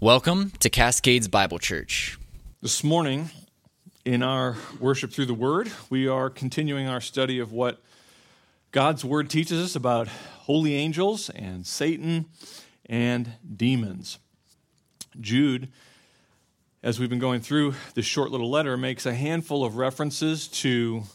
Welcome to Cascades Bible Church. This morning, in our worship through the Word, we are continuing our study of what God's Word teaches us about holy angels and Satan and demons. Jude, as we've been going through this short little letter, makes a handful of references to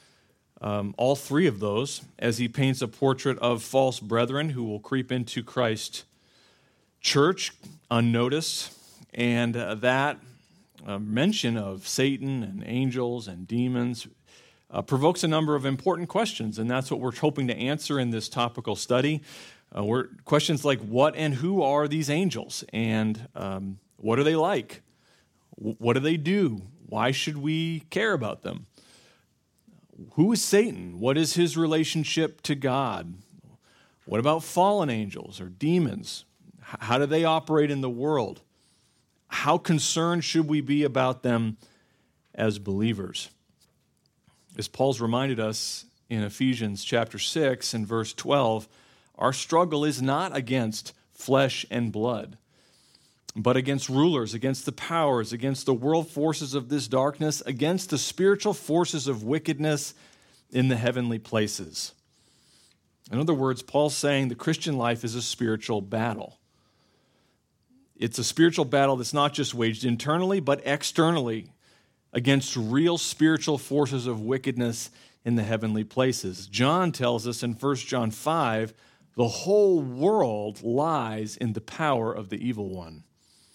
all three of those as he paints a portrait of false brethren who will creep into Christ's church unnoticed, and that mention of Satan and angels and demons provokes a number of important questions, and that's what we're hoping to answer in this topical study. Questions like, what and who are these angels, and what are they like? What do they do? Why should we care about them? Who is Satan? What is his relationship to God? What about fallen angels or demons? How do they operate in the world? How concerned should we be about them as believers? As Paul's reminded us in Ephesians chapter 6 and verse 12, our struggle is not against flesh and blood, but against rulers, against the powers, against the world forces of this darkness, against the spiritual forces of wickedness in the heavenly places. In other words, Paul's saying the Christian life is a spiritual battle. It's a spiritual battle that's not just waged internally, but externally against real spiritual forces of wickedness in the heavenly places. John tells us in 1 John 5, the whole world lies in the power of the evil one.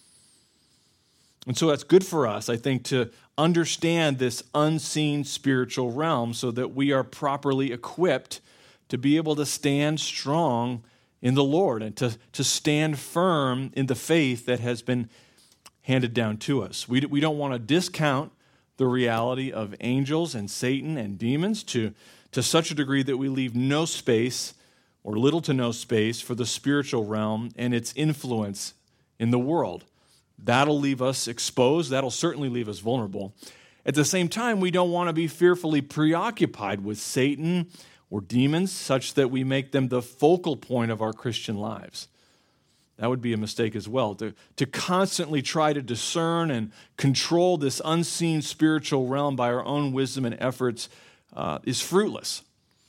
And so that's good for us, I think, to understand this unseen spiritual realm so that we are properly equipped to be able to stand strong in the Lord and to stand firm in the faith that has been handed down to us. We don't want to discount the reality of angels and Satan and demons to such a degree that we leave no space or little to no space for the spiritual realm and its influence in the world. That'll leave us exposed. That'll certainly leave us vulnerable. At the same time, we don't want to be fearfully preoccupied with Satan or demons such that we make them the focal point of our Christian lives. That would be a mistake as well. To constantly try to discern and control this unseen spiritual realm by our own wisdom and efforts is fruitless.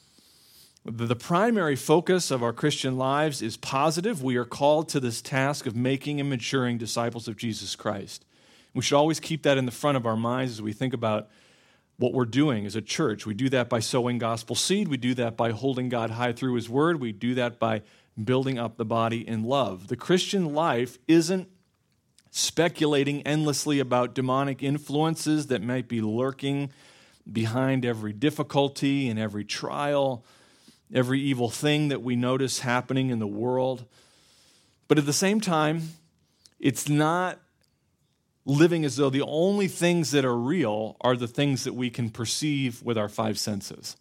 The primary focus of our Christian lives is positive. We are called to this task of making and maturing disciples of Jesus Christ. We should always keep that in the front of our minds as we think about what we're doing as a church. We do that by sowing gospel seed. We do that by holding God high through his word. We do that by building up the body in love. The Christian life isn't speculating endlessly about demonic influences that might be lurking behind every difficulty and every trial, every evil thing that we notice happening in the world. But at the same time, it's not living as though the only things that are real are the things that we can perceive with our five senses.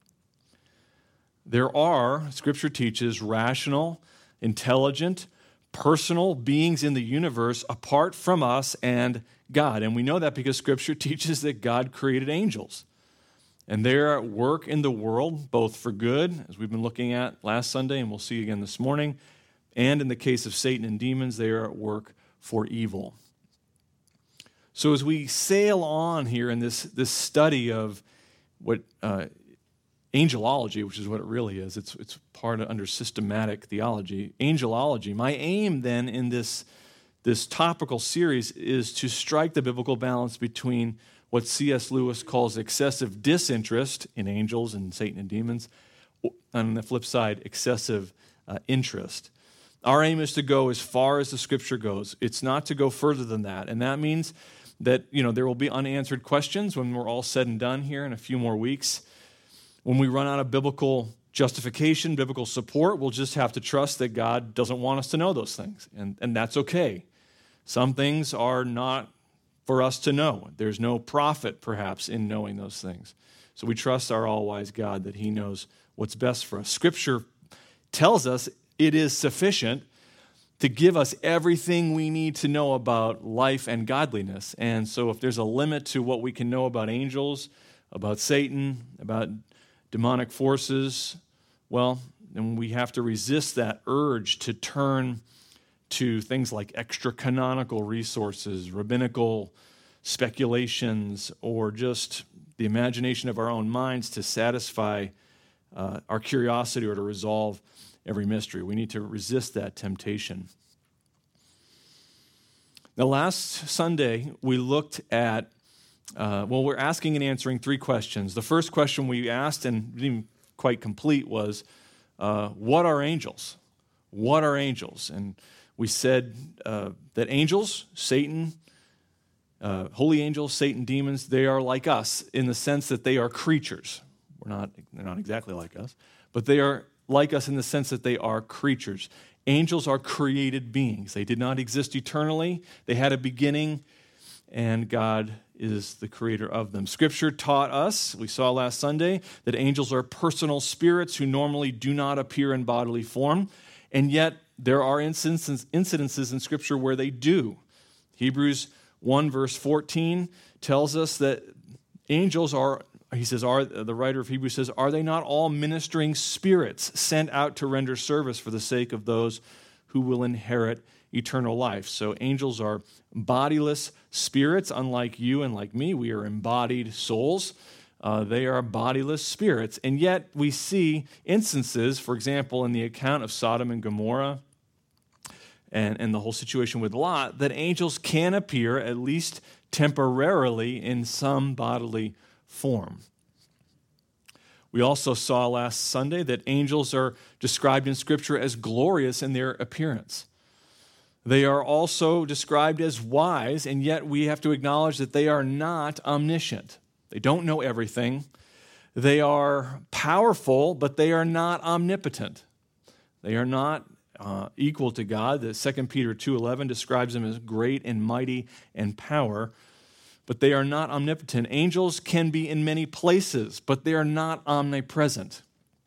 There are, Scripture teaches, rational, intelligent, personal beings in the universe apart from us and God. And we know that because Scripture teaches that God created angels. And they're at work in the world, both for good, as we've been looking at last Sunday, and we'll see again this morning, and in the case of Satan and demons, they are at work for evil. So as we sail on here in this study of what angelology, which is what it really is, it's part of under systematic theology, angelology. My aim then in this topical series is to strike the biblical balance between what C.S. Lewis calls excessive disinterest in angels and Satan and demons, and on the flip side, excessive interest. Our aim is to go as far as the Scripture goes. It's not to go further than that, and that means that there will be unanswered questions when we're all said and done here in a few more weeks. When we run out of biblical justification, biblical support, we'll just have to trust that God doesn't want us to know those things, and that's okay. Some things are not for us to know. There's no profit, perhaps, in knowing those things. So we trust our all-wise God that he knows what's best for us. Scripture tells us it is sufficient to give us everything we need to know about life and godliness. And so if there's a limit to what we can know about angels, about Satan, about demonic forces, well, then we have to resist that urge to turn to things like extra-canonical resources, rabbinical speculations, or just the imagination of our own minds to satisfy our curiosity or to resolve every mystery. We need to resist that temptation. Now, last Sunday, we looked at, we're asking and answering three questions. The first question we asked, and didn't even quite complete, was, what are angels? What are angels? And we said that angels, Satan, holy angels, Satan, demons, they are like us in the sense that they are creatures. They're not exactly like us, but they are like us in the sense that they are creatures. Angels are created beings. They did not exist eternally. They had a beginning, and God is the creator of them. Scripture taught us, we saw last Sunday, that angels are personal spirits who normally do not appear in bodily form, and yet there are incidences in Scripture where they do. Hebrews 1 verse 14 tells us that angels are, the writer of Hebrews says, are they not all ministering spirits sent out to render service for the sake of those who will inherit eternal life? So angels are bodiless spirits, unlike you and like me. We are embodied souls. They are bodiless spirits. And yet we see instances, for example, in the account of Sodom and Gomorrah and the whole situation with Lot, that angels can appear, at least temporarily, in some bodily form. We also saw last Sunday that angels are described in Scripture as glorious in their appearance. They are also described as wise, and yet we have to acknowledge that they are not omniscient. They don't know everything. They are powerful, but they are not omnipotent. They are not equal to God. The 2 Peter 2:11 describes them as great and mighty in power, but they are not omnipotent. Angels can be in many places, but they are not omnipresent.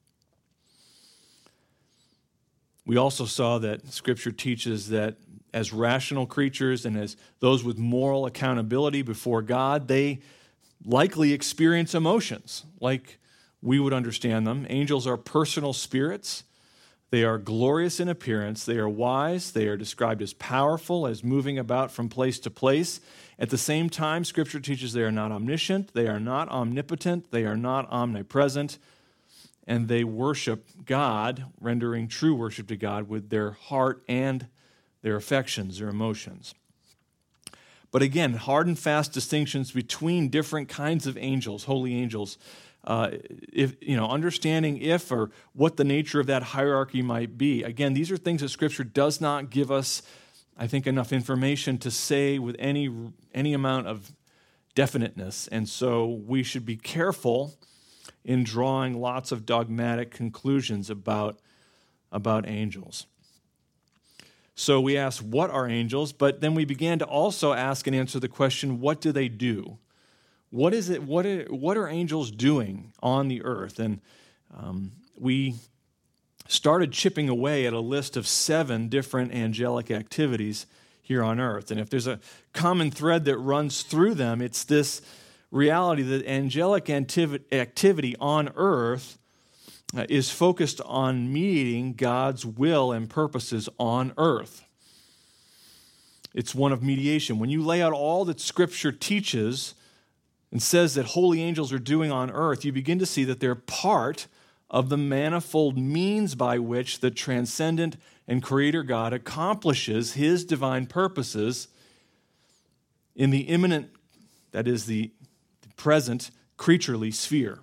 We also saw that Scripture teaches that as rational creatures and as those with moral accountability before God, they likely experience emotions like we would understand them. Angels are personal spirits. They are glorious in appearance. They are wise. They are described as powerful, as moving about from place to place. At the same time, Scripture teaches they are not omniscient. They are not omnipotent. They are not omnipresent. And they worship God, rendering true worship to God with their heart and their affections, their emotions. But again, hard and fast distinctions between different kinds of angels, holy angels, understanding if or what the nature of that hierarchy might be. Again, these are things that Scripture does not give us, I think, enough information to say with any amount of definiteness. And so we should be careful in drawing lots of dogmatic conclusions about angels. So we asked, what are angels? But then we began to also ask and answer the question, what do they do? What is it? What are angels doing on the earth? And we started chipping away at a list of 7 different angelic activities here on earth. And if there's a common thread that runs through them, it's this reality that angelic activity on earth is focused on meeting God's will and purposes on earth. It's one of mediation. When you lay out all that Scripture teaches and says that holy angels are doing on earth, you begin to see that they're part of the manifold means by which the transcendent and creator God accomplishes his divine purposes in the imminent, that is the present, creaturely sphere.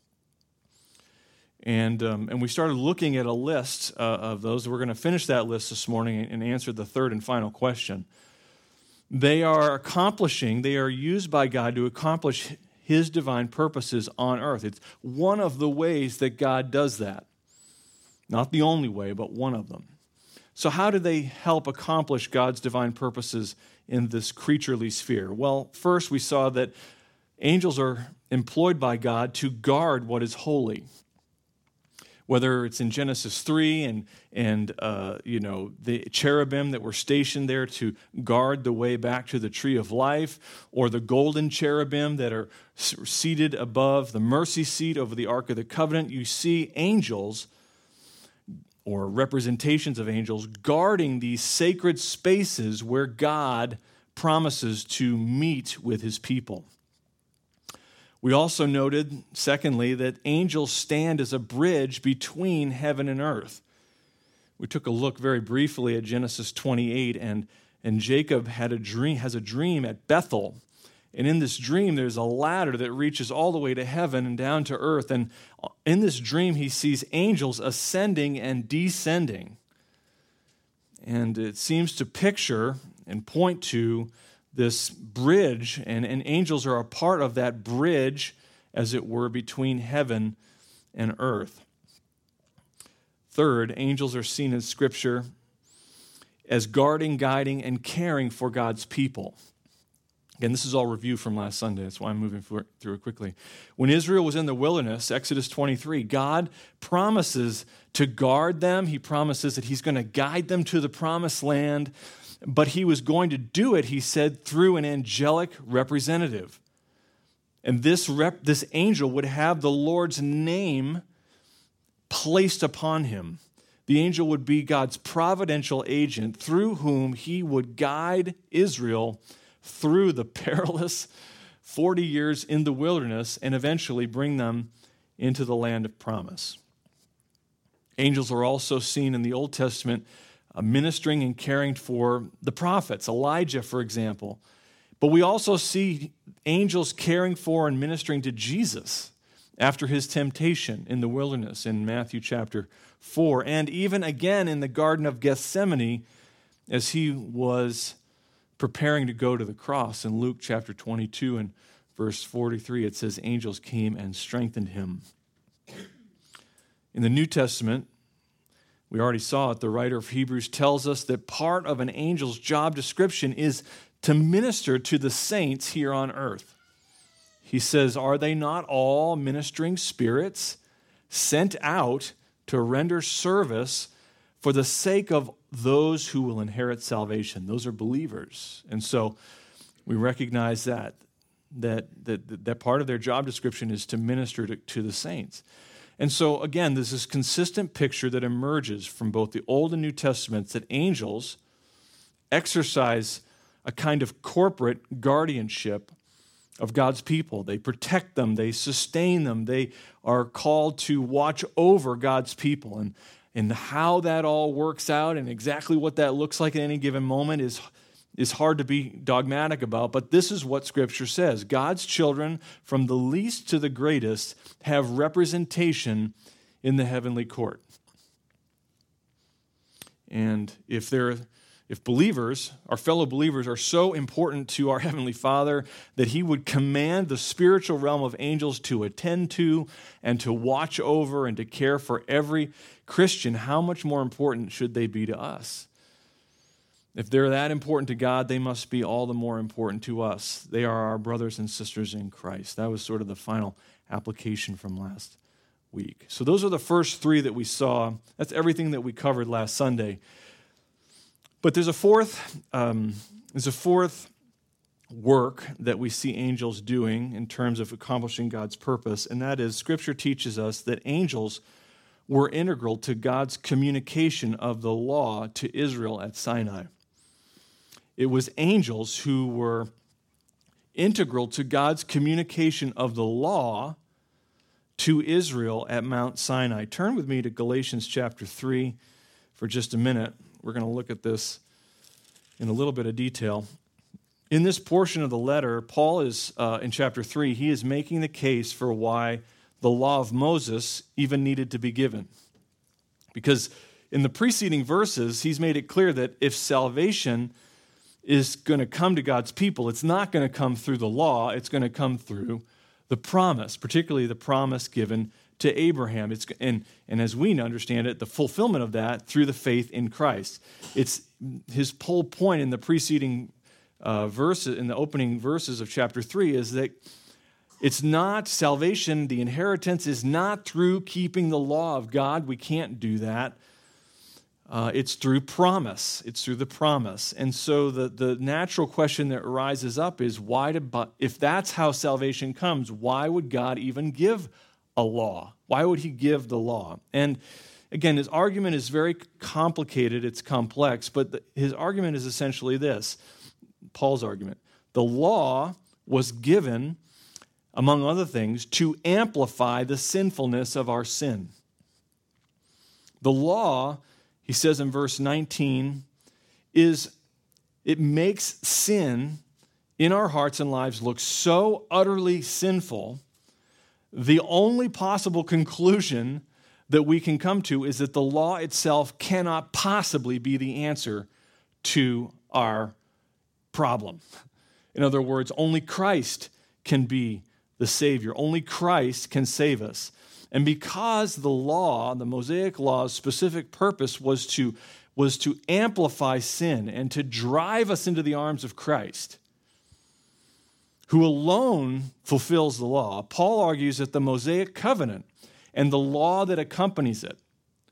And we started looking at a list of those. We're going to finish that list this morning and answer the third and final question. They are used by God to accomplish his divine purposes on earth. It's one of the ways that God does that. Not the only way, but one of them. So how do they help accomplish God's divine purposes in this creaturely sphere? Well, first we saw that angels are employed by God to guard what is holy. Whether it's in Genesis 3 and the cherubim that were stationed there to guard the way back to the tree of life, or the golden cherubim that are seated above the mercy seat over the Ark of the Covenant, you see angels or representations of angels guarding these sacred spaces where God promises to meet with his people. We also noted, secondly, that angels stand as a bridge between heaven and earth. We took a look very briefly at Genesis 28, and Jacob has a dream at Bethel. And in this dream, there's a ladder that reaches all the way to heaven and down to earth. And in this dream, he sees angels ascending and descending. And it seems to picture and point to this bridge, and angels are a part of that bridge, as it were, between heaven and earth. Third, angels are seen in Scripture as guarding, guiding, and caring for God's people. Again, this is all review from last Sunday. That's why I'm moving through it quickly. When Israel was in the wilderness, Exodus 23, God promises to guard them. He promises that he's going to guide them to the promised land, but he was going to do it, he said, through an angelic representative. And this angel would have the Lord's name placed upon him. The angel would be God's providential agent through whom he would guide Israel through the perilous 40 years in the wilderness and eventually bring them into the land of promise. Angels are also seen in the Old Testament ministering and caring for the prophets, Elijah, for example. But we also see angels caring for and ministering to Jesus after his temptation in the wilderness in Matthew chapter 4, and even again in the Garden of Gethsemane as he was preparing to go to the cross. In Luke chapter 22 and verse 43, it says, angels came and strengthened him. In the New Testament, we already saw it, the writer of Hebrews tells us that part of an angel's job description is to minister to the saints here on earth. He says, are they not all ministering spirits sent out to render service for the sake of those who will inherit salvation? Those are believers. And so we recognize that part of their job description is to minister to the saints. And so, again, there's this consistent picture that emerges from both the Old and New Testaments that angels exercise a kind of corporate guardianship of God's people. They protect them, they sustain them, they are called to watch over God's people. And how that all works out and exactly what that looks like at any given moment is hard to be dogmatic about, but this is what Scripture says. God's children, from the least to the greatest, have representation in the heavenly court. And if believers, our fellow believers, are so important to our Heavenly Father that he would command the spiritual realm of angels to attend to and to watch over and to care for every Christian, how much more important should they be to us? If they're that important to God, they must be all the more important to us. They are our brothers and sisters in Christ. That was sort of the final application from last week. So those are the first three that we saw. That's everything that we covered last Sunday. But there's a fourth work that we see angels doing in terms of accomplishing God's purpose, and that is Scripture teaches us that angels were integral to God's communication of the law to Israel at Sinai. It was angels who were integral to God's communication of the law to Israel at Mount Sinai. Turn with me to Galatians chapter 3 for just a minute. We're going to look at this in a little bit of detail. In this portion of the letter, Paul is, in chapter 3, he is making the case for why the law of Moses even needed to be given. Because in the preceding verses, he's made it clear that if salvation is going to come to God's people, it's not going to come through the law, it's going to come through the promise, particularly the promise given to Abraham. And as we understand it, the fulfillment of that through the faith in Christ. It's his whole point in the preceding verses, in the opening verses of chapter 3, is that it's not salvation, the inheritance is not through keeping the law of God. We can't do that. It's through promise. It's through the promise. And so the natural question that rises up is, if that's how salvation comes, why would God even give a law? Why would he give the law? And again, his argument is very complicated, it's complex, but his argument is essentially this, Paul's argument. The law was given, among other things, to amplify the sinfulness of our sin. The law, he says in verse 19, it makes sin in our hearts and lives look so utterly sinful, the only possible conclusion that we can come to is that the law itself cannot possibly be the answer to our problem. In other words, only Christ can be the Savior. Only Christ can save us. And because the law, the Mosaic law's specific purpose was to amplify sin and to drive us into the arms of Christ, who alone fulfills the law, Paul argues that the Mosaic covenant and the law that accompanies it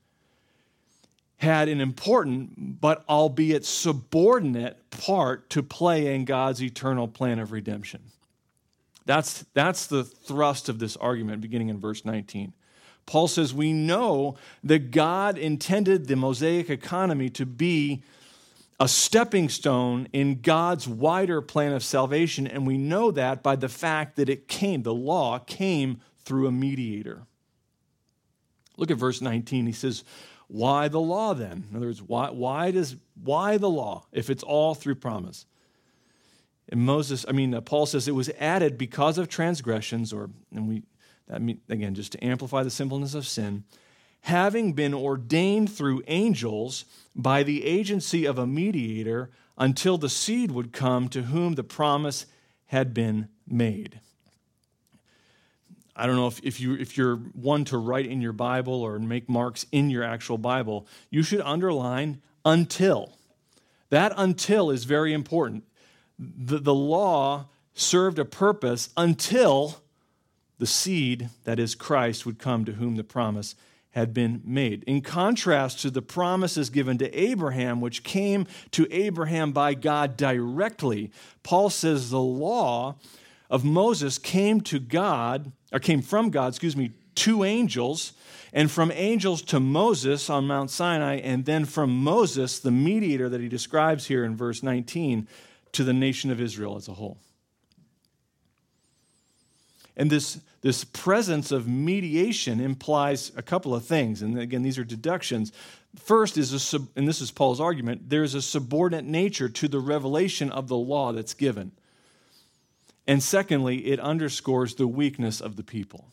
had an important, but albeit subordinate, part to play in God's eternal plan of redemption. That's the thrust of this argument beginning in verse 19. Paul says, we know that God intended the Mosaic economy to be a stepping stone in God's wider plan of salvation, and we know that by the fact that the law came through a mediator. Look at verse 19. He says, why the law then? In other words, why the law if it's all through promise? And Paul says it was added because of transgressions, again, just to amplify the sinfulness of sin, having been ordained through angels by the agency of a mediator until the seed would come to whom the promise had been made. I don't know if you're one to write in your Bible or make marks in your actual Bible, you should underline until. That until is very important. The law served a purpose until the seed, that is Christ, would come to whom the promise had been made. In contrast to the promises given to Abraham, which came to Abraham by God directly, Paul says the law of Moses came from God, to angels, and from angels to Moses on Mount Sinai, and then from Moses, the mediator that he describes here in verse 19, to the nation of Israel as a whole. And this presence of mediation implies a couple of things. And again, these are deductions. First is, and this is Paul's argument, there's a subordinate nature to the revelation of the law that's given. And secondly, it underscores the weakness of the people.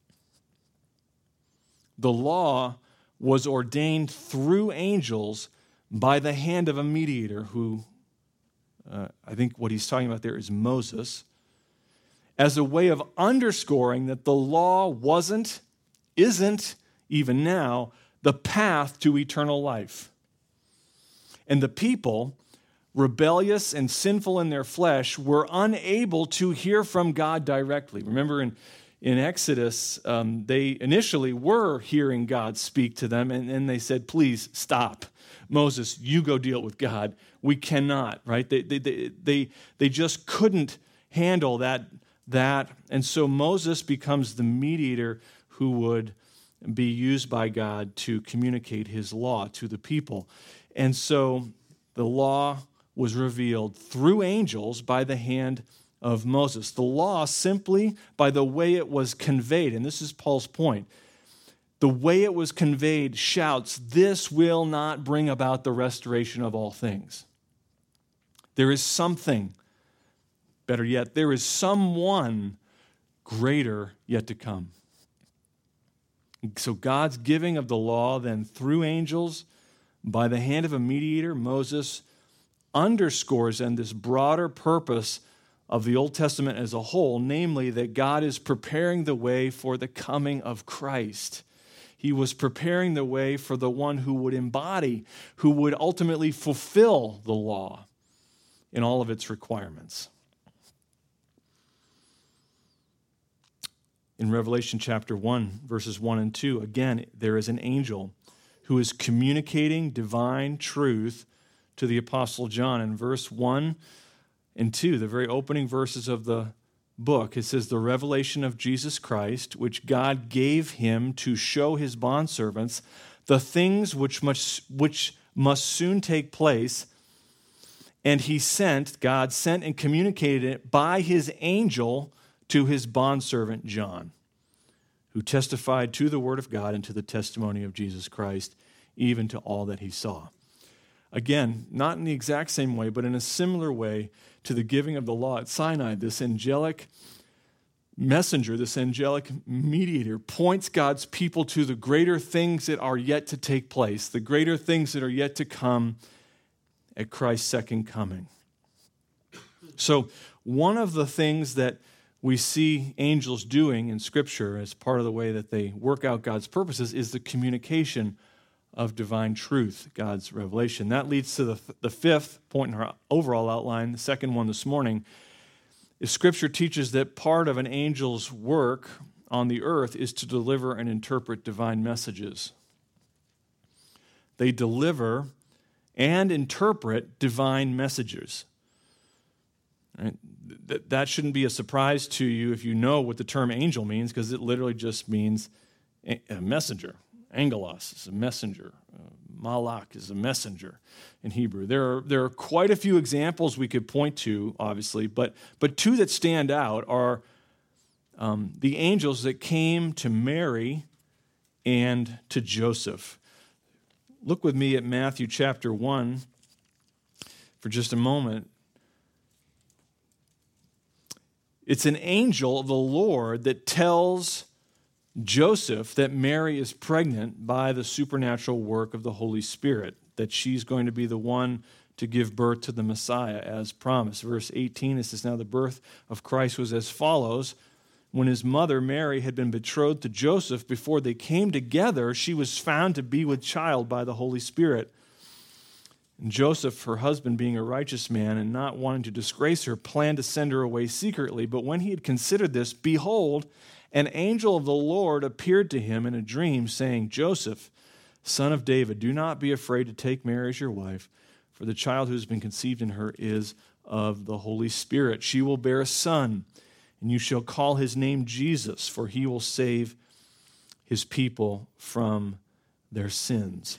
The law was ordained through angels by the hand of a mediator who, I think what he's talking about there is Moses, as a way of underscoring that the law isn't, even now, the path to eternal life. And the people, rebellious and sinful in their flesh, were unable to hear from God directly. Remember in Exodus, they initially were hearing God speak to them, and they said, please stop. Moses, you go deal with God. We cannot, right? They just couldn't handle that. And so Moses becomes the mediator who would be used by God to communicate his law to the people. And so the law was revealed through angels by the hand of Moses. The law simply by the way it was conveyed, and this is Paul's point, the way it was conveyed shouts, this will not bring about the restoration of all things. There is something, better yet, there is someone greater yet to come. So God's giving of the law then through angels by the hand of a mediator, Moses, underscores then this broader purpose of the Old Testament as a whole, namely that God is preparing the way for the coming of Christ. He was preparing the way for the one who would embody, who would ultimately fulfill the law in all of its requirements. In Revelation chapter 1, verses 1 and 2, again, there is an angel who is communicating divine truth to the Apostle John. In verse 1 and 2, the very opening verses of the book, it says, the revelation of Jesus Christ, which God gave him to show his bondservants the things which must soon take place, and God sent and communicated it by his angel to his bondservant John, who testified to the word of God and to the testimony of Jesus Christ, even to all that he saw. Again, not in the exact same way, but in a similar way to the giving of the law at Sinai, this angelic messenger, this angelic mediator, points God's people to the greater things that are yet to take place, the greater things that are yet to come at Christ's second coming. So, one of the things that we see angels doing in Scripture as part of the way that they work out God's purposes is the communication of divine truth, God's revelation. That leads to the fifth point in our overall outline, the second one this morning, is Scripture teaches that part of an angel's work on the earth is to deliver and interpret divine messages. They deliver and interpret divine messages. Right? That shouldn't be a surprise to you if you know what the term angel means, because it literally just means a messenger. Angelos is a messenger. Malach is a messenger in Hebrew. There are quite a few examples we could point to, obviously, but two that stand out are the angels that came to Mary and to Joseph. Look with me at Matthew chapter 1 for just a moment. It's an angel of the Lord that tells Joseph that Mary is pregnant by the supernatural work of the Holy Spirit, that she's going to be the one to give birth to the Messiah as promised. Verse 18, it says, "Now the birth of Christ was as follows. When his mother Mary had been betrothed to Joseph, before they came together, she was found to be with child by the Holy Spirit. And Joseph, her husband, being a righteous man and not wanting to disgrace her, planned to send her away secretly. But when he had considered this, behold, an angel of the Lord appeared to him in a dream, saying, 'Joseph, son of David, do not be afraid to take Mary as your wife, for the child who has been conceived in her is of the Holy Spirit. She will bear a son, and you shall call his name Jesus, for he will save his people from their sins.'"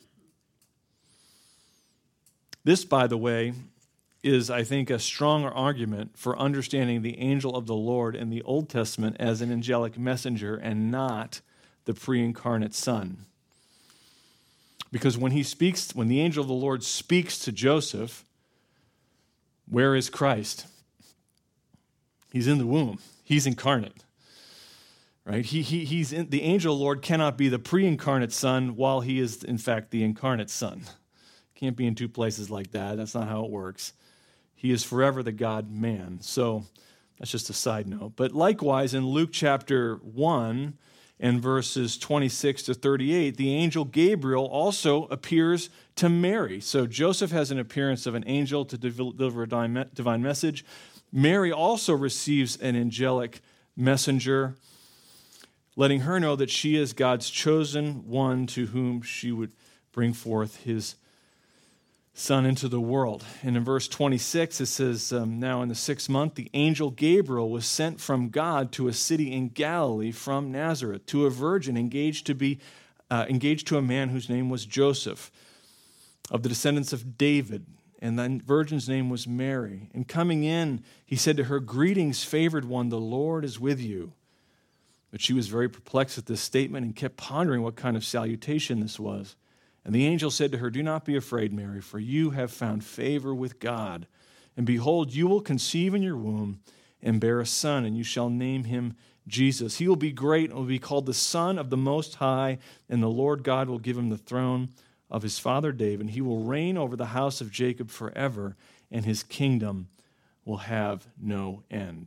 This, by the way, is, I think, a stronger argument for understanding the angel of the Lord in the Old Testament as an angelic messenger and not the pre-incarnate Son. Because when the angel of the Lord speaks to Joseph, where is Christ? He's in the womb. He's incarnate. Right? The angel of the Lord cannot be the pre-incarnate Son while he is, in fact, the incarnate Son. Can't be in two places like that. That's not how it works. He is forever the God-man. So that's just a side note. But likewise, in Luke chapter 1 and verses 26 to 38, the angel Gabriel also appears to Mary. So Joseph has an appearance of an angel to deliver a divine message. Mary also receives an angelic messenger, letting her know that she is God's chosen one to whom she would bring forth his Son into the world. And in verse 26, it says, "Now in the 6th month, the angel Gabriel was sent from God to a city in Galilee from Nazareth, to a virgin engaged to a man whose name was Joseph, of the descendants of David. And the virgin's name was Mary. And coming in, he said to her, 'Greetings, favored one, the Lord is with you.' But she was very perplexed at this statement and kept pondering what kind of salutation this was. And the angel said to her, 'Do not be afraid, Mary, for you have found favor with God. And behold, you will conceive in your womb and bear a son, and you shall name him Jesus. He will be great and will be called the Son of the Most High, and the Lord God will give him the throne of his father David. And he will reign over the house of Jacob forever, and his kingdom will have no end.'"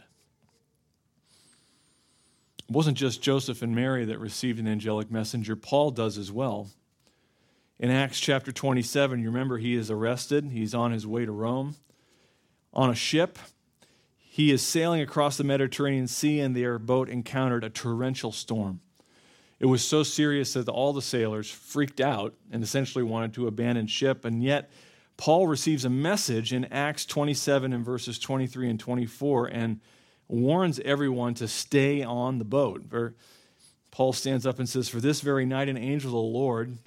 It wasn't just Joseph and Mary that received an angelic messenger. Paul does as well. In Acts chapter 27, you remember he is arrested. He's on his way to Rome on a ship. He is sailing across the Mediterranean Sea, and their boat encountered a torrential storm. It was so serious that all the sailors freaked out and essentially wanted to abandon ship. And yet, Paul receives a message in Acts 27 and verses 23 and 24 and warns everyone to stay on the boat. Paul stands up and says, "For this very night an angel of the Lord,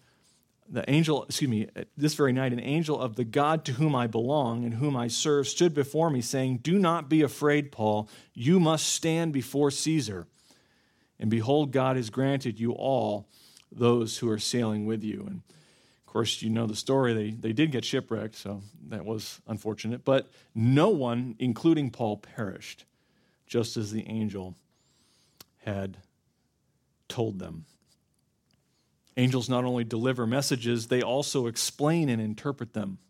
this very night an angel of the God to whom I belong and whom I serve stood before me, saying, 'Do not be afraid, Paul. You must stand before Caesar. And behold, God has granted you all those who are sailing with you.'" And of course, you know the story. They did get shipwrecked, so that was unfortunate. But no one, including Paul, perished, just as the angel had told them. Angels not only deliver messages, they also explain and interpret them.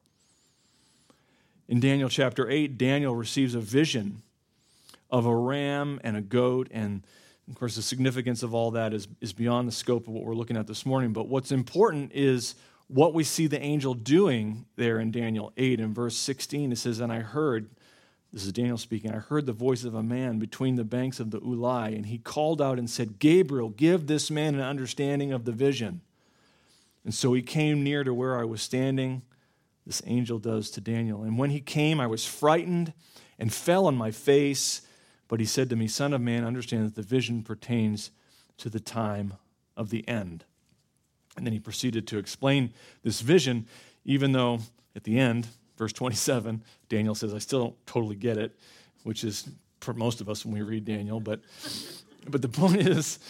In Daniel chapter 8, Daniel receives a vision of a ram and a goat, and of course the significance of all that is beyond the scope of what we're looking at this morning. But what's important is what we see the angel doing there in Daniel 8. In verse 16, it says, "And I heard," this is Daniel speaking, "I heard the voice of a man between the banks of the Ulai, and he called out and said, 'Gabriel, give this man an understanding of the vision.' And so he came near to where I was standing," this angel does to Daniel. "And when he came, I was frightened and fell on my face. But he said to me, 'Son of man, understand that the vision pertains to the time of the end.'" And then he proceeded to explain this vision, even though at the end, verse 27, Daniel says, "I still don't totally get it," which is for most of us when we read Daniel. But the point is,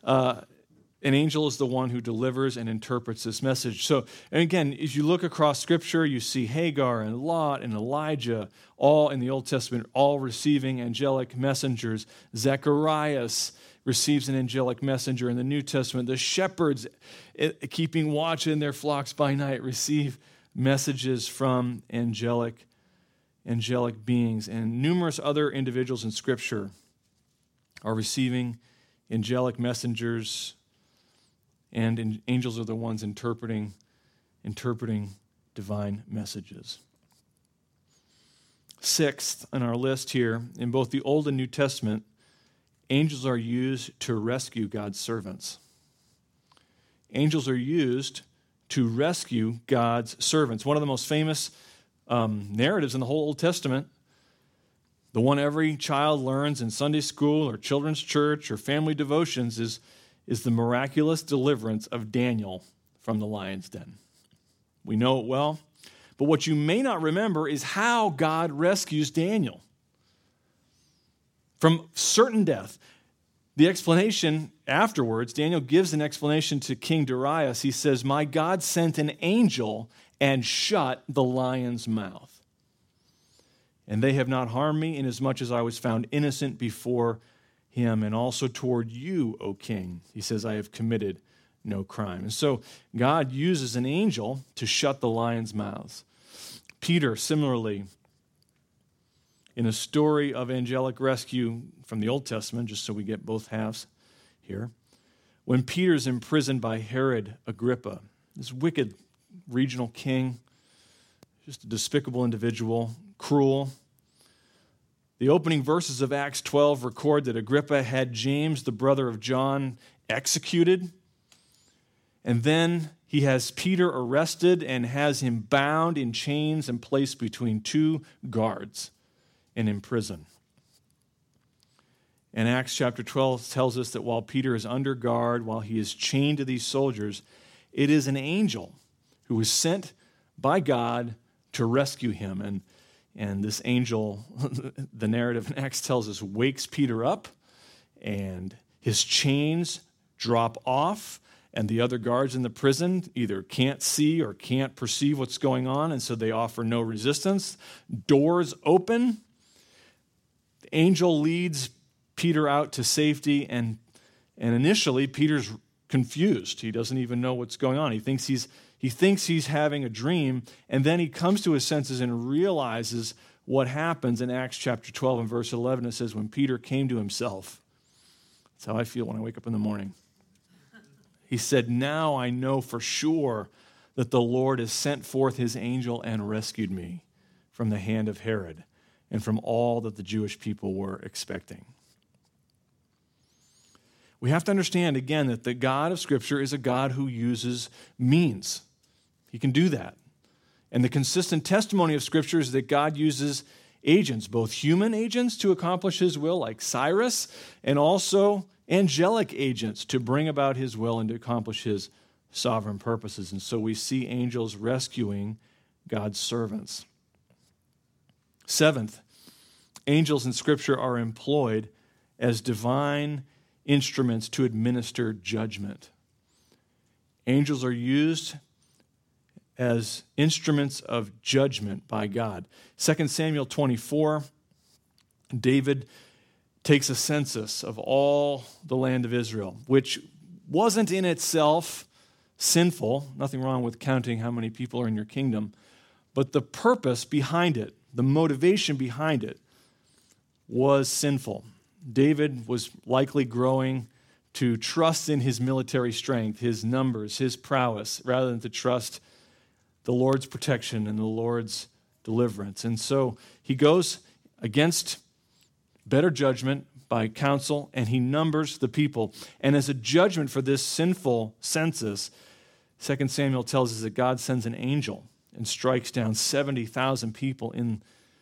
an angel is the one who delivers and interprets this message. So, and again, as you look across Scripture, you see Hagar and Lot and Elijah, all in the Old Testament, all receiving angelic messengers. Zacharias receives an angelic messenger in the New Testament. The shepherds, keeping watch in their flocks by night, receive messages from angelic beings. And numerous other individuals in Scripture are receiving angelic messengers, and angels are the ones interpreting divine messages. Sixth on our list here, in both the Old and New Testament, angels are used to rescue God's servants. Angels are used to rescue God's servants. One of the most famous narratives in the whole Old Testament, the one every child learns in Sunday school or children's church or family devotions, is the miraculous deliverance of Daniel from the lion's den. We know it well, but what you may not remember is how God rescues Daniel from certain death. The explanation afterwards, Daniel gives an explanation to King Darius. He says, "My God sent an angel and shut the lion's mouth. And they have not harmed me, inasmuch as I was found innocent before him, and also toward you, O king." He says, "I have committed no crime." And so God uses an angel to shut the lions' mouths. Peter, similarly, in a story of angelic rescue from the Old Testament, just so we get both halves here, when Peter's imprisoned by Herod Agrippa, this wicked regional king, just a despicable individual, cruel. The opening verses of Acts 12 record that Agrippa had James, the brother of John, executed. And then he has Peter arrested and has him bound in chains and placed between two guards and in prison. And Acts chapter 12 tells us that while Peter is under guard, while he is chained to these soldiers, it is an angel who was sent by God to rescue him. And this angel, the narrative in Acts tells us, wakes Peter up, and his chains drop off, and the other guards in the prison either can't see or can't perceive what's going on, and so they offer no resistance. Doors open. The angel leads Peter out to safety, and initially Peter's confused. He doesn't even know what's going on. He thinks he's having a dream, and then he comes to his senses and realizes what happens in Acts chapter 12 and verse 11. It says, "When Peter came to himself," that's how I feel when I wake up in the morning, he said, "Now I know for sure that the Lord has sent forth his angel and rescued me from the hand of Herod and from all that the Jewish people were expecting." We have to understand, again, that the God of Scripture is a God who uses means. He can do that. And the consistent testimony of Scripture is that God uses agents, both human agents to accomplish his will, like Cyrus, and also angelic agents to bring about his will and to accomplish his sovereign purposes. And so we see angels rescuing God's servants. Seventh, angels in Scripture are employed as divine instruments to administer judgment. Angels are used as instruments of judgment by God. 2 Samuel 24, David takes a census of all the land of Israel, which wasn't in itself sinful. Nothing wrong with counting how many people are in your kingdom. But the purpose behind it, the motivation behind it, was sinful. David was likely growing to trust in his military strength, his numbers, his prowess, rather than to trust the Lord's protection and the Lord's deliverance. And so he goes against better judgment by counsel, and he numbers the people. And as a judgment for this sinful census, 2 Samuel tells us that God sends an angel and strikes down 70,000 people in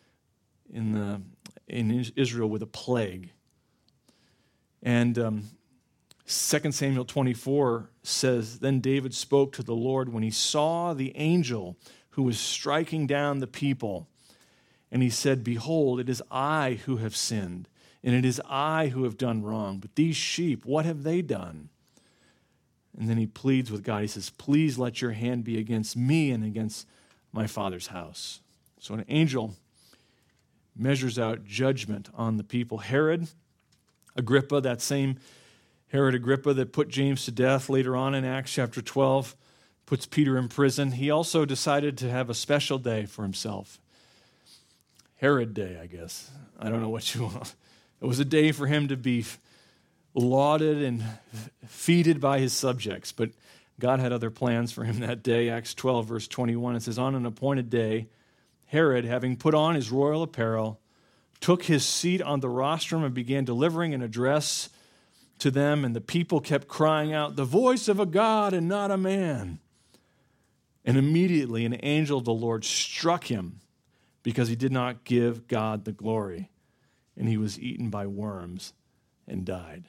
Israel with a plague. And 2 Samuel 24 says, "Then David spoke to the Lord when he saw the angel who was striking down the people. And he said, 'Behold, it is I who have sinned, and it is I who have done wrong. But these sheep, what have they done?' And then he pleads with God. He says, 'Please let your hand be against me and against my father's house.'" So an angel measures out judgment on the people. Herod Agrippa, that same Herod Agrippa that put James to death later on in Acts chapter 12, puts Peter in prison. He also decided to have a special day for himself. Herod Day, I guess. I don't know what you want. It was a day for him to be lauded and feted by his subjects, but God had other plans for him that day. Acts 12, verse 21, it says, "On an appointed day, Herod, having put on his royal apparel, took his seat on the rostrum and began delivering an address to them, and the people kept crying out, 'The voice of a God and not a man.' And immediately an angel of the Lord struck him because he did not give God the glory, and he was eaten by worms and died."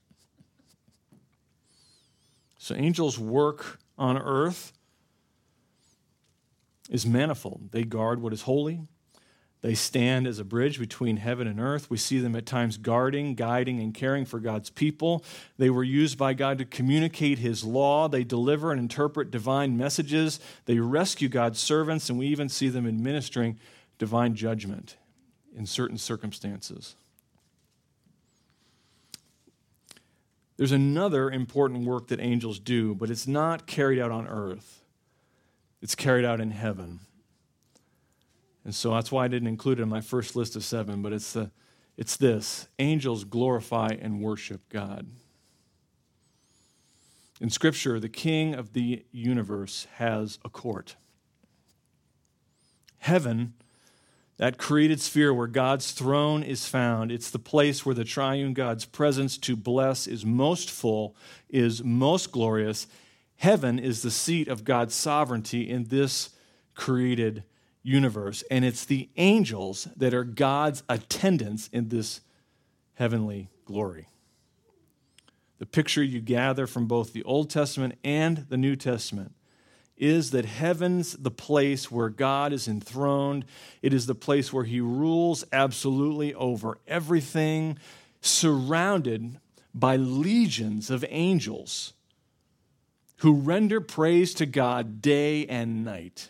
So angels' work on earth is manifold. They guard what is holy. They stand as a bridge between heaven and earth. We see them at times guarding, guiding, and caring for God's people. They were used by God to communicate his law. They deliver and interpret divine messages. They rescue God's servants, and we even see them administering divine judgment in certain circumstances. There's another important work that angels do, but it's not carried out on earth. It's carried out in heaven. And so that's why I didn't include it in my first list of 7, but it's this. Angels glorify and worship God. In Scripture, the King of the universe has a court. Heaven, that created sphere where God's throne is found, it's the place where the triune God's presence to bless is most full, is most glorious. Heaven is the seat of God's sovereignty in this created universe, and it's the angels that are God's attendants in this heavenly glory. The picture you gather from both the Old Testament and the New Testament is that heaven's the place where God is enthroned. It is the place where he rules absolutely over everything, surrounded by legions of angels who render praise to God day and night.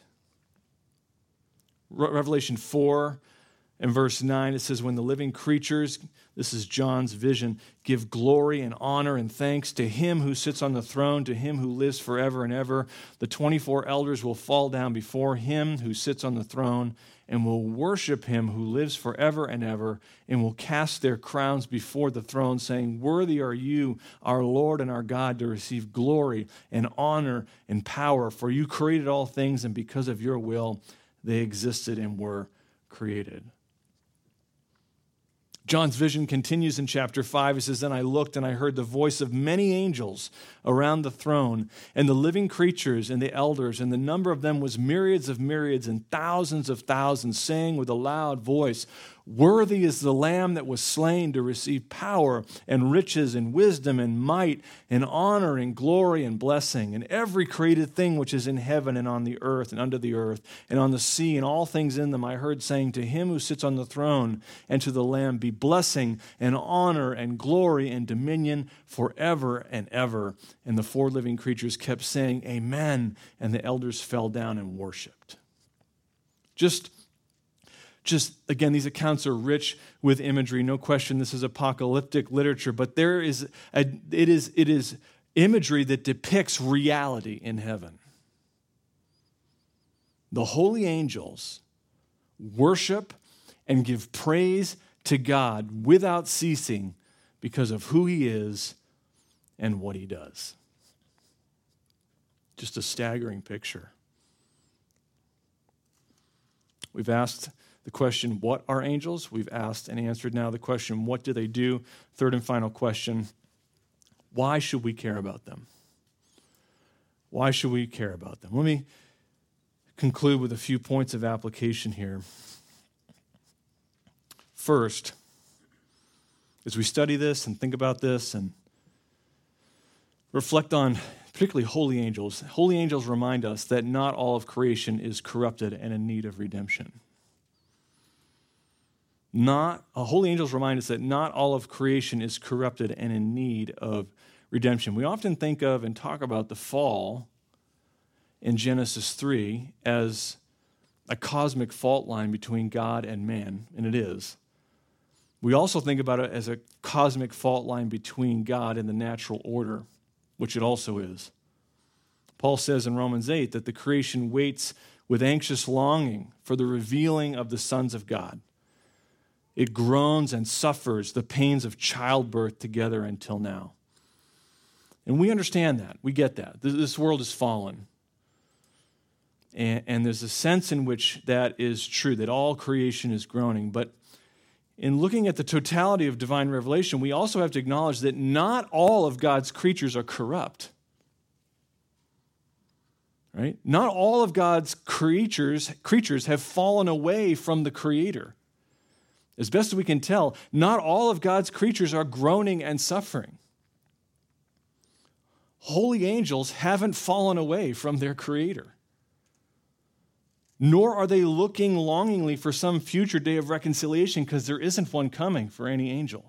Revelation 4 and verse 9, it says, "When the living creatures," this is John's vision, "give glory and honor and thanks to him who sits on the throne, to him who lives forever and ever. The 24 elders will fall down before him who sits on the throne and will worship him who lives forever and ever, and will cast their crowns before the throne, saying, 'Worthy are you, our Lord and our God, to receive glory and honor and power, for you created all things, and because of your will they existed and were created.'" John's vision continues in chapter 5. It says, "Then I looked and I heard the voice of many angels around the throne and the living creatures and the elders, and the number of them was myriads of myriads and thousands of thousands, saying with a loud voice, Worthy is the Lamb that was slain to receive power and riches and wisdom and might and honor and glory and blessing. And every created thing which is in heaven and on the earth and under the earth and on the sea and all things in them, I heard saying, to him who sits on the throne and to the Lamb be blessing and honor and glory and dominion forever and ever. And the four living creatures kept saying, Amen. And the elders fell down and worshiped. Just again, these accounts are rich with imagery. No question, this is apocalyptic literature, but it is imagery that depicts reality in heaven. The holy angels worship and give praise to God without ceasing because of who he is and what he does. Just a staggering picture. We've asked the question, what are angels? We've asked and answered now the question, what do they do? Third and final question, why should we care about them? Why should we care about them? Let me conclude with a few points of application here. First, as we study this and think about this and reflect on particularly holy angels remind us that not all of creation is corrupted and in need of redemption. Holy angels remind us that not all of creation is corrupted and in need of redemption. We often think of and talk about the fall in Genesis 3 as a cosmic fault line between God and man, and it is. We also think about it as a cosmic fault line between God and the natural order, which it also is. Paul says in Romans 8 that the creation waits with anxious longing for the revealing of the sons of God. It groans and suffers the pains of childbirth together until now. And we understand that. We get that. This world is fallen. And there's a sense in which that is true, that all creation is groaning. But in looking at the totality of divine revelation, we also have to acknowledge that not all of God's creatures are corrupt. Right? Not all of God's creatures have fallen away from the Creator. As best as we can tell, not all of God's creatures are groaning and suffering. Holy angels haven't fallen away from their Creator. Nor are they looking longingly for some future day of reconciliation, because there isn't one coming for any angel.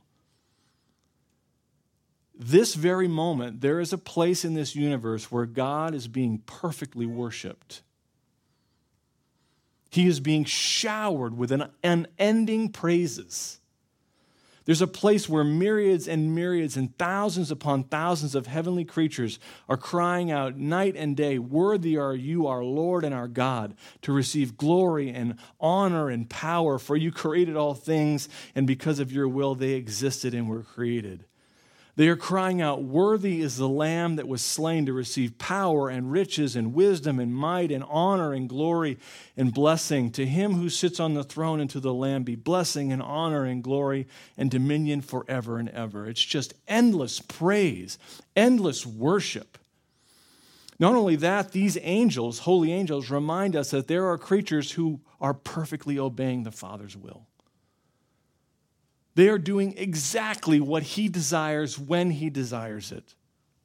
This very moment, there is a place in this universe where God is being perfectly worshiped. He is being showered with unending praises. There's a place where myriads and myriads and thousands upon thousands of heavenly creatures are crying out night and day, worthy are you, our Lord and our God, to receive glory and honor and power, for you created all things, and because of your will they existed and were created. They are crying out, worthy is the Lamb that was slain to receive power and riches and wisdom and might and honor and glory and blessing. To him who sits on the throne and to the Lamb be blessing and honor and glory and dominion forever and ever. It's just endless praise, endless worship. Not only that, these angels, holy angels, remind us that there are creatures who are perfectly obeying the Father's will. They are doing exactly what he desires when he desires it.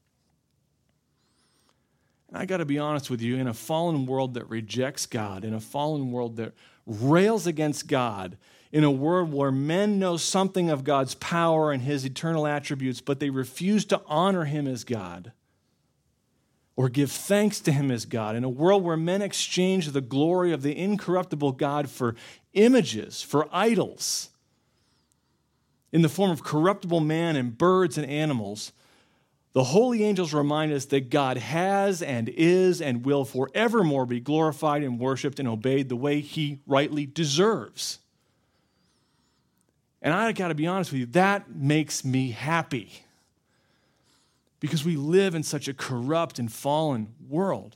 And I got to be honest with you, in a fallen world that rejects God, in a fallen world that rails against God, in a world where men know something of God's power and his eternal attributes, but they refuse to honor him as God or give thanks to him as God, in a world where men exchange the glory of the incorruptible God for images, for idols, in the form of corruptible man and birds and animals, the holy angels remind us that God has and is and will forevermore be glorified and worshiped and obeyed the way he rightly deserves. And I got to be honest with you, that makes me happy, because we live in such a corrupt and fallen world.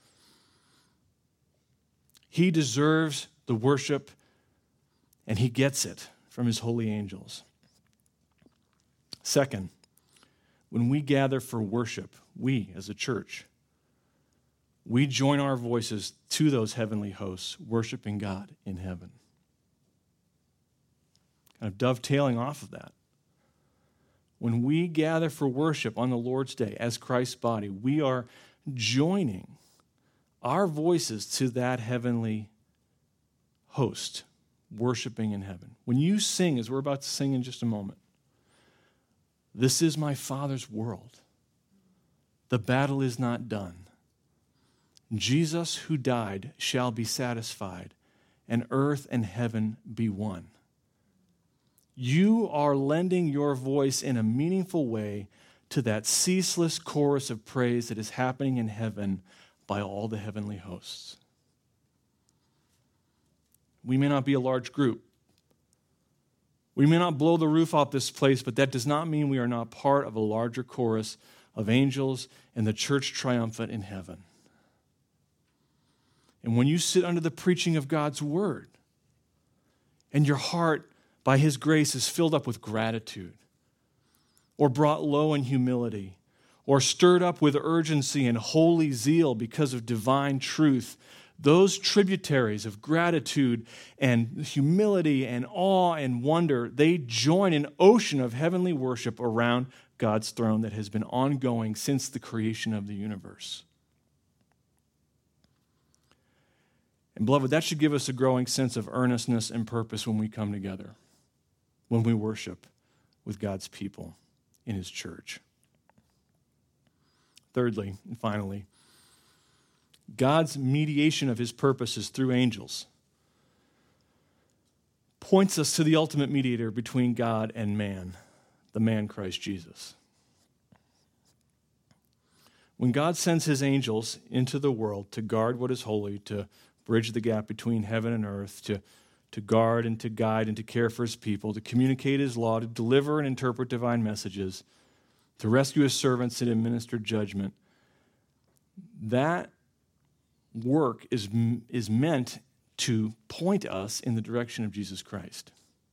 He deserves the worship, and he gets it from his holy angels. Second, when we gather for worship, we as a church, we join our voices to those heavenly hosts, worshiping God in heaven. kind of dovetailing off of that, when we gather for worship on the Lord's Day as Christ's body, we are joining our voices to that heavenly host worshiping in heaven. When you sing, as we're about to sing in just a moment, "This is my Father's world. The battle is not done. Jesus who died shall be satisfied, and earth and heaven be one." You are lending your voice in a meaningful way to that ceaseless chorus of praise that is happening in heaven by all the heavenly hosts. We may not be a large group. We may not blow the roof off this place, but that does not mean we are not part of a larger chorus of angels and the church triumphant in heaven. And when you sit under the preaching of God's word, and your heart, by his grace, is filled up with gratitude, or brought low in humility, or stirred up with urgency and holy zeal because of divine truth, those tributaries of gratitude and humility and awe and wonder, they join an ocean of heavenly worship around God's throne that has been ongoing since the creation of the universe. And beloved, that should give us a growing sense of earnestness and purpose when we come together, when we worship with God's people in his church. Thirdly, and finally, God's mediation of his purposes through angels points us to the ultimate mediator between God and man, the man Christ Jesus. When God sends his angels into the world to guard what is holy, to bridge the gap between heaven and earth, to guard and to guide and to care for his people, to communicate his law, to deliver and interpret divine messages, to rescue his servants and administer judgment, that work is meant to point us in the direction of Jesus Christ.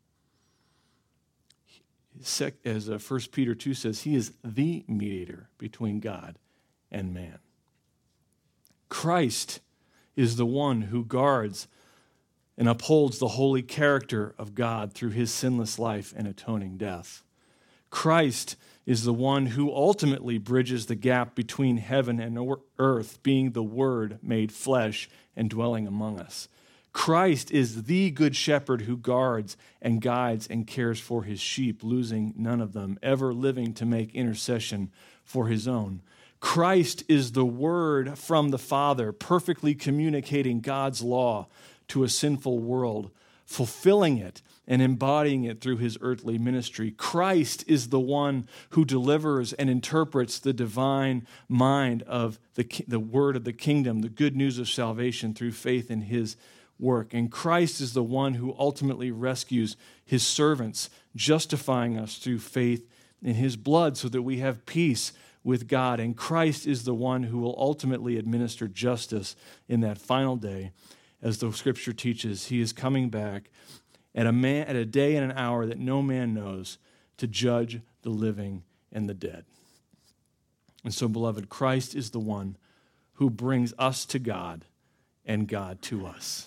As 1 Peter 2 says, he is the mediator between God and man. Christ is the one who guards and upholds the holy character of God through his sinless life and atoning death. Christ is the one who ultimately bridges the gap between heaven and earth, being the Word made flesh and dwelling among us. Christ is the good shepherd who guards and guides and cares for his sheep, losing none of them, ever living to make intercession for his own. Christ is the Word from the Father, perfectly communicating God's law to a sinful world, fulfilling it and embodying it through his earthly ministry. Christ is the one who delivers and interprets the divine mind of the word of the kingdom, the good news of salvation through faith in his work. And Christ is the one who ultimately rescues his servants, justifying us through faith in his blood so that we have peace with God. And Christ is the one who will ultimately administer justice in that final day. As the scripture teaches, he is coming back at a day and an hour that no man knows, to judge the living and the dead. And so, beloved, Christ is the one who brings us to God and God to us.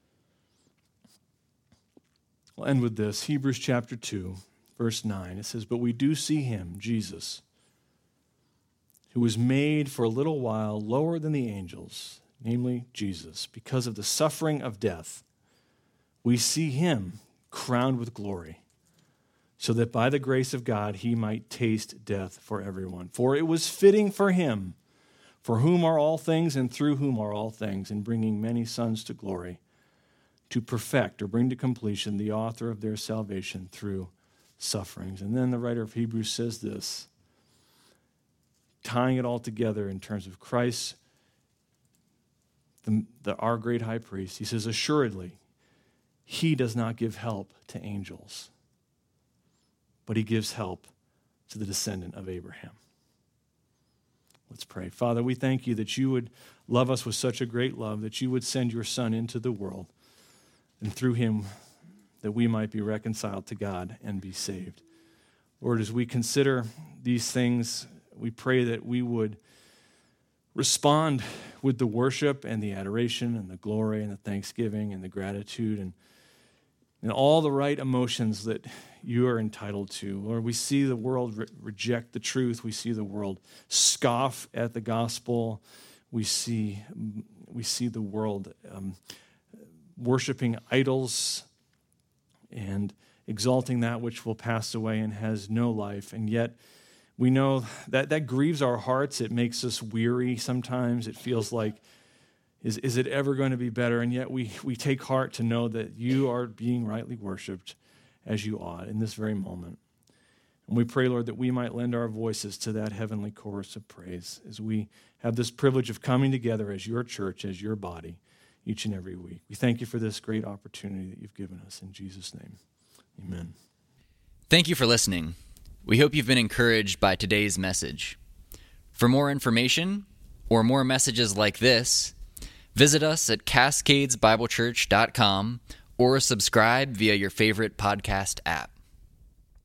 We'll end with this. Hebrews chapter 2, verse 9. It says, "But we do see him, Jesus, who was made for a little while lower than the angels, namely Jesus, because of the suffering of death. We see him crowned with glory, so that by the grace of God he might taste death for everyone. For it was fitting for him, for whom are all things and through whom are all things, in bringing many sons to glory, to perfect or bring to completion the author of their salvation through sufferings." And then the writer of Hebrews says this, tying it all together in terms of Christ, our great high priest. He says, "Assuredly, he does not give help to angels, but he gives help to the descendant of Abraham." Let's pray. Father, we thank you that you would love us with such a great love, that you would send your Son into the world, and through him that we might be reconciled to God and be saved. Lord, as we consider these things, we pray that we would respond with the worship and the adoration and the glory and the thanksgiving and the gratitude. And and all the right emotions that you are entitled to. Lord, we see the world reject the truth. We see the world scoff at the gospel. We see the world worshiping idols and exalting that which will pass away and has no life. And yet we know that grieves our hearts. It makes us weary sometimes. It feels like, is it ever going to be better? And yet we take heart to know that you are being rightly worshiped as you ought in this very moment. And we pray, Lord, that we might lend our voices to that heavenly chorus of praise as we have this privilege of coming together as your church, as your body, each and every week. We thank you for this great opportunity that you've given us. In Jesus' name, amen. Thank you for listening. We hope you've been encouraged by today's message. For more information or more messages like this, visit us at cascadesbiblechurch.com or subscribe via your favorite podcast app.